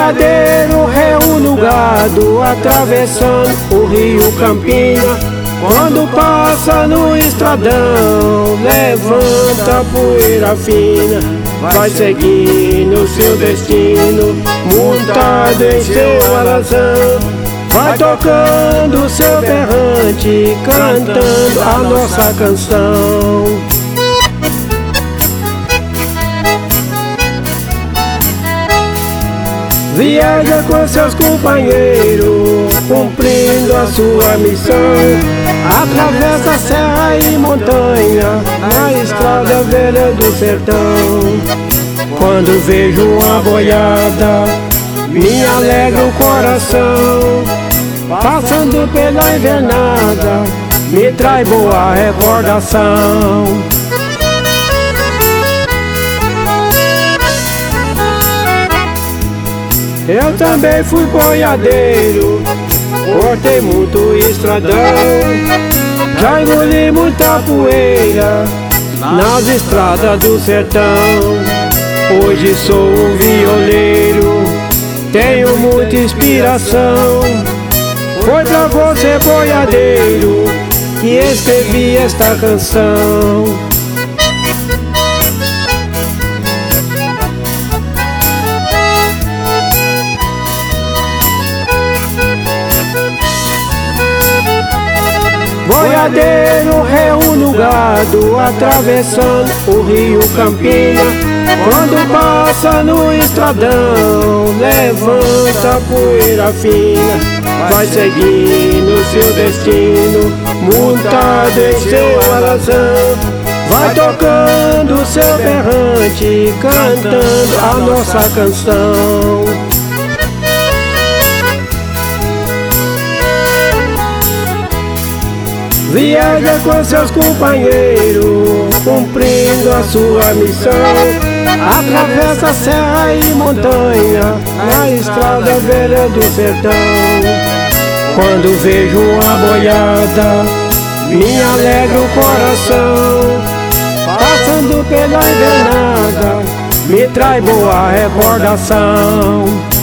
boiadeiro reúne o gado, atravessando o rio Campina. Quando passa no estradão, levanta a poeira fina. Vai seguindo seu destino, montado em seu alazão. Vai tocando seu berrante, cantando a nossa canção. Viaja com seus companheiros, cumprindo a sua missão. Atravessa serra e montanha, na estrada velha do sertão. Quando vejo uma boiada, me alegra o coração. Passando pela invernada, me traz boa recordação. Eu também fui boiadeiro, cortei muito estradão. Já engoli muita poeira nas estradas do sertão. Hoje sou um violeiro, tenho muita inspiração. Foi pra você, boiadeiro, que escrevi esta canção. Boiadeiro reúne o gado, atravessando o rio Campina. Quando passa no estradão, levanta a poeira fina. Vai seguindo seu destino, montado em seu alazão. Vai tocando seu berrante, cantando a nossa canção. Viaja com seus companheiros, cumprindo a sua missão. Atravessa serra e montanha, na estrada velha do sertão. Quando vejo uma boiada, me alegra o coração. Passando pela invernada, me traz boa recordação.